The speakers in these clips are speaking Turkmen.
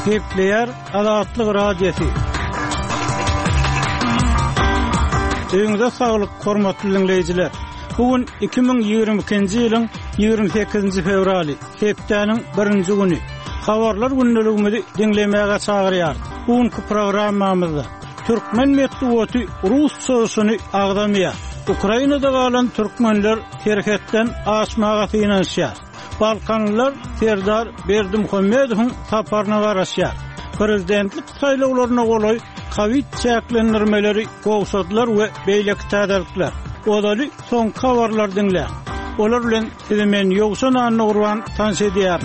Kepler Azatlyk Radiosu. Öňüňizde saglyk, hormatly dinleýijiler. Bugün 2022-nji ýylyň 28-nji fevraly, hepdeniň 1-nji güni. Habarlar gündeligimizi dinlemäge çagyrýar. Bugünkü programmamyzda Türkmen medeniýeti Rus soýuşyny agdamaýar. Ukrainada galan türkmenler terhetden aşmaga synanýar. Balkanlar Serdar Berdimuhammedowyň saparyna garaşýar. Prezidentlik saýlawlaryna golay Covid çäklendirmeleri gowşadylar we beýleki täderlikler. Odaly soň habarlar dinle. Olar bilen men ýogşan anygurwan tanşedýär.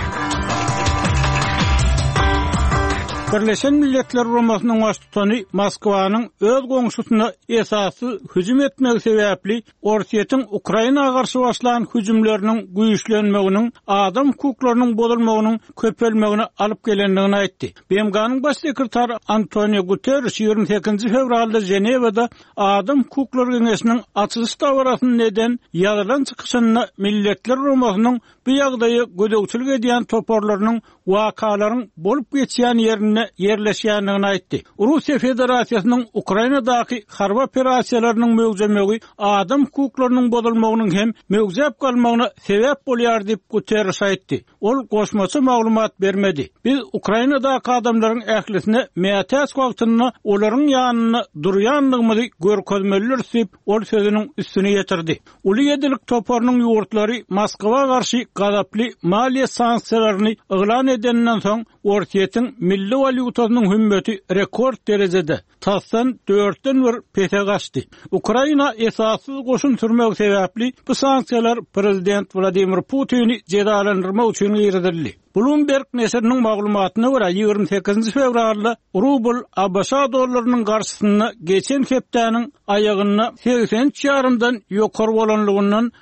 Birleşen Milletler Romasynyň başçysy Moskwanyň öz goňşusyna esasy hüjüm etmegi sebäpli Ortiýetiň Ukrainaga garşy başlanan hüjümleriniň güýçlenmeginiň adam hukuklarynyň bozulmagynyň köpelmegine alyp gelendigini aýtdy. BMG'nyň baş sekretary Antonio Guterres 28 fevralda Jenewada Adam Hukuklary Geňeşiniň açylyş dawrasyny neden ýazylan çykyşyna Milletler Romasynyň bu ýagdaýy gödökçilik edýän toporlarynyň wakalaryň bolup geçýän ýerine yerleşýändigini aýtdy. Russiýa Federasiýasynyň Ukrainadaky harby operasiýalarynyň mögzemegi adam hukuklarynyň bozulmagynyň hem mögzep galmagyna sebäp bolýar diýip Guterres aýtdy. Ol goşmaça maglumat bermedi. Biz Ukrainadaky adamlaryň ählisine meýatäs wagtyny olaryň ýanyna durýanlygymyzy görkezmeliler diýip ol sözüniň üstüne ýetirdi. Uly ýedilik toporynyň ýurtlary Moskwa garşy gazaply maliýe sanksiýalaryny yglan edenden soň Ortiýetiň milli valyutasynyň hümmeti rekord derejede tasdan 4-den bir pete gaçdy. Ukraina esassyz goşun türmek sebäpli bu sanksiýalar prezident Vladimir Putini jedalandyrmak üçin ýerdirildi. Bloomberg neşriniň maglumatyna görä 28 fevralda rubl ABŞ dollarynyň garşysyna geçen hepdeniň aýagyna 80 ýarymdan ýokary bolanlygyndan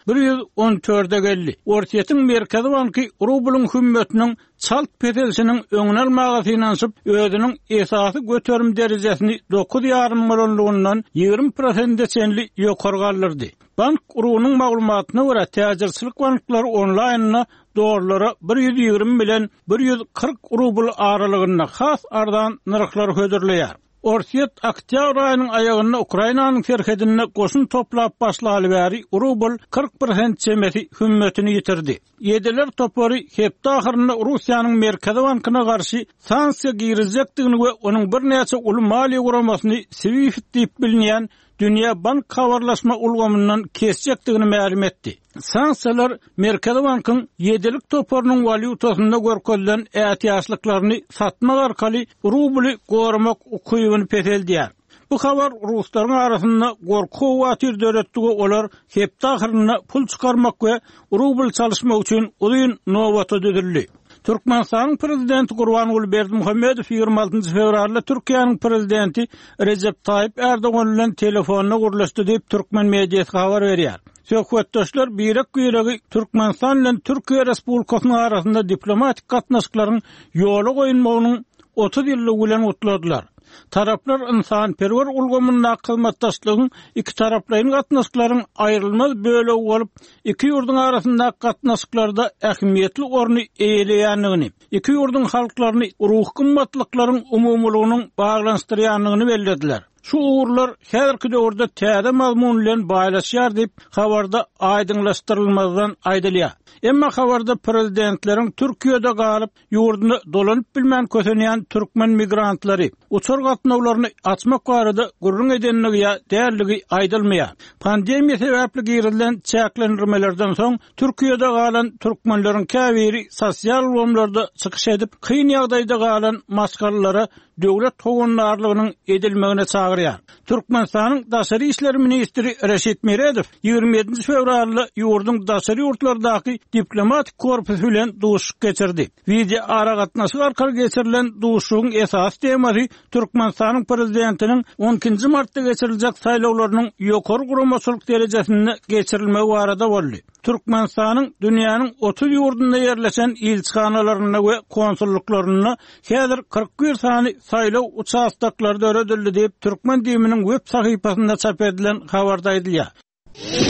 114-de geldi. Ortiýetiň Merkezi banky rublyň hümmetiniň çalt petelişiniň öňüne almagy finansyp özüniň esasy göterim derejesini 9,5 milyonlygyndan 20% çenli ýokary galdyrdy. Bank urunyň maglumatyna görä täjirçilik banklary onlaýnyna dollara 120 bilen 140 rubl aralygynda has ardan narxlar hödürleýär. Ortiýet oktyabr aýynyň aýagyna Ukrainanyň terhedine goşun toplap başlaly bäri rubl 40% çemeti hümmetini ýitirdi. Ýediler topory hepde ahyrynda Russiýanyň Merkezi bankyna garşy sanksiýa girizekdigini we onuň bir näçe uly maliýe guramasyny SWIFT diýip bilinýän Dünya Bank habarlaşma ulgamyndan kesjekdigini ma'lum etdi. Sanksiýalar Merkezi bankyň ýedilik toporynyň valyutasyna görkezlen ähtiýaçlyklaryny satmak arkaly rubly goramak ukybyny peteldiýär. Bu habar Ruslaryň arasynda gorku watyr döretdigi olar hepde ahyrynda pul çykarmak we rubl çalyşmak üçin uzun nowata düzüldi. Türkmenistanyň prezidenti Gurbanuly Berdimuhammedow 26 fevralda Türkiýanyň prezidenti Recep Tayyip Erdogan bilen telefonna gurlaşdy diýip türkmen mediýasy habar berýär. Söhbetdaşlar birek Türkmenistan bilen Türkiýe Respublikasynyň arasynda diplomatik gatnaşyklaryň ýoly goýulmagynyň 30 ýyllygy bilen utladylar. Taraplar insan-perwer ulgamyna hyzmatdaşlygyň iki taraplaryň gatnaşyklaryň aýrylmaz bölegi bolup, iki ýurdun arasynda gatnaşyklarda ähmiýetli orny eýeleýändigini, iki ýurdun halklaryny ruh gymmatlyklaryň umumlygynyň baglanşdyrýanlygyny bellädiler. Şu uğurlar häzirki döwürde täze mazmun bilen baýlaşýar diýip habarda aýdyňlaşdyrylmazdan aýdylýar. Emma habarda prezidentleriň Türkiýede galyp ýurduny dolanyp bilmän kösenýän türkmen migrantlary uçur gatnawlaryny açmak barada gurrun edenligi ýa dälligi aýdylmaýar. Pandemiýa sebäpli girilen çäklendirmelerden soň Türkiýede galan türkmenleriň käbiri sosial ulgamlarda çykyş edip kyn ýagdaýda galan maskarlara döwlet hogunlarlygynyň edilmegine çagyrýar. Türkmenistanyň Daşary işler ministri Reşit Meredow 27 fevralda ýurdun daşary ýurtlardaky diplomatik korpus bilen duşuk geçirdi. Video ara gatnaşyk arkaly geçirilen duşugyň esas temasy Türkmenistanyň prezidentiniň 12 martda geçiriljek saýlawlarynyň ýokary guramaçylyk derejesine geçirilmegi barada boldy. Türkmenistanyň dünýäniň 30 ýurdunda ýerleşen elçixanalaryna we konsulluklaryna häzir 41 sany saýlaw uçaşdaklary öredildi diýip Türkmen diýiminiň web sahypasynda çap edilen habarda aýdylýar.